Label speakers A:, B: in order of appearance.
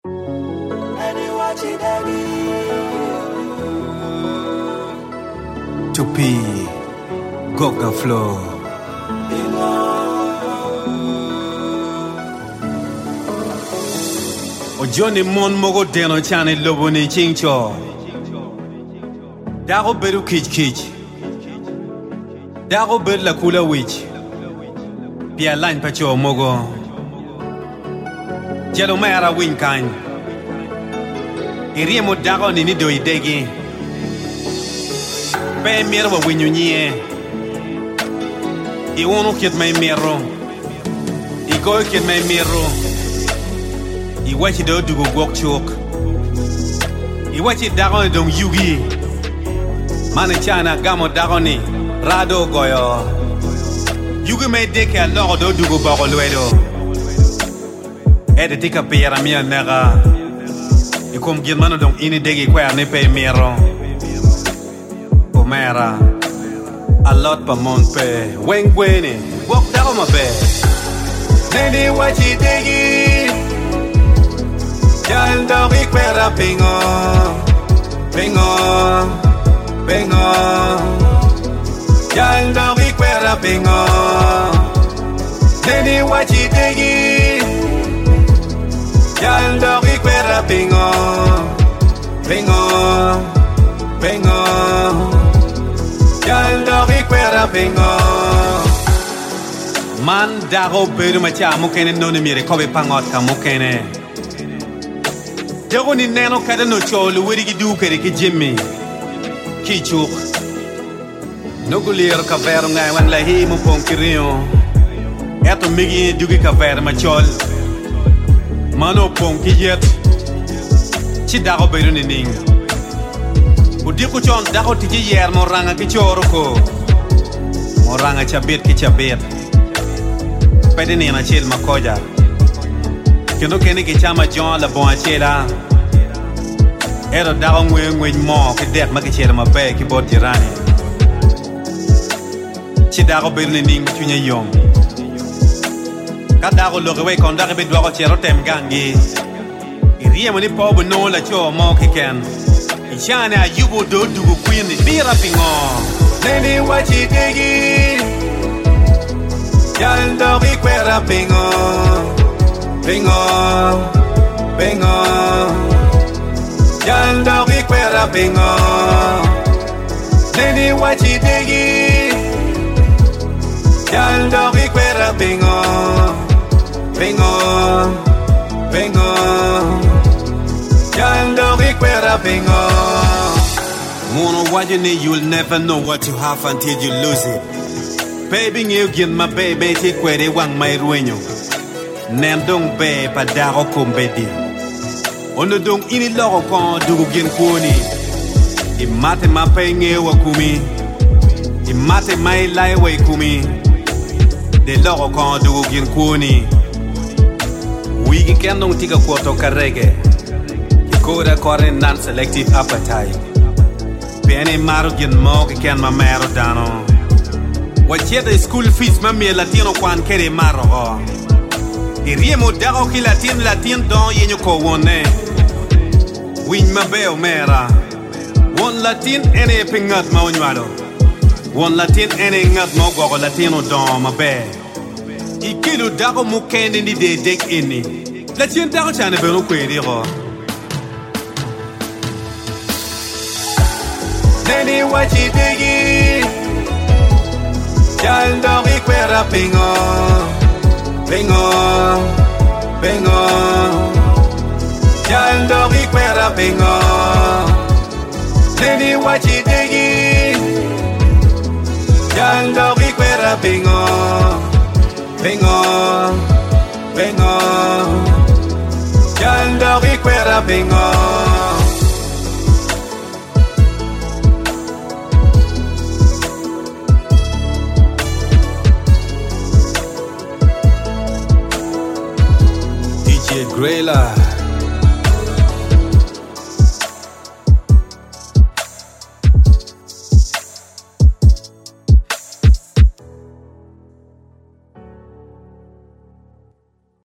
A: Tupi Goga Flow. O Johnny Mon Mogo Deno Chane Lobo ni Chingcho. Dago Beru Kich. Dago Ber la Kula Witch. Pia Line Pacho Mogo. Jelo Mara Winkan. Iriemo Dago ni Nido Idegi. Pe mero wa winyo nye I wono kiet may mero I goyo kiet may mero I wachi do dugo gwok chok I wachi dago ni dong yugi Mane chana gamo dago ni Rado goyo Yugi may deke a logo do dugo bako lwedo Ede tika pera miya nega I kom gilmano dong ini degi kwaya ne pe mero Mera a lot pa mon pe wen gweni walk down my bed Nene wachi degi Jal do ikwera pingo Jal do ikwera pingo Nene wachi degi Jal do ikwera pingo Man dago beru macha mukene noni mire kobe pangot ka mukene Dago ni neno kada no cholu wiri ki dukere ki jimmy Ki chuk Nogulir ka veru ngai wan la hi mu pon kirio Eto migi dugi ka veru machol Mano pon ki jet Chi dago beru ni ning Udiku chon dago tiji yer moranga ki choro ko Moranga chabit ki chabit Pede ni na chil makoja Kendo kene ki chama John la bon chela Ero dago ngwe mo ki dek ma ki chela ma be ki bot jirani Chi dago birni ning ma tunya yom Ka dago loge we kon dago bidwa ko chero tem gangi Iriye mo ni pobo no la cho mo ki ken Ishane a yugo do dugo queen ni bira pingo Nene wachi degi Jal do ikwera pingo Jal do ikwera pingo Nene wachi degi Jal do ikwera pingo Jal do ikwera pingo Mono wajene you'll never know what you have until you lose it Baby you get my baby ti kwere wang mai ruenyo Nendong be pa dago kombedi Ono dong ini logo kon dugu gen koni Imate ma penge wa kumi Imate mai lai wa kumi De logo kon dugu gen koni Wigi kendong tika kwoto karege Kikoda kore non-selective appetite Penny maro gen mo ki ken ma mero dano Wacheta school fees mami latino kwan kere maro Iriemo dago ki latin don yenyo ko wone Win ma beo mera Won latin ene pingat ma onywalo Won latin ene ngat mo gogo latino don ma be Ikilu dago mukende ni de dek ini Latin dago chane beno kweri go Nene wachi degi Jal do ikwera pingo Jal do ikwera pingo Nene wachi degi Jal do ikwera pingo Jal do ikwera pingo Grayla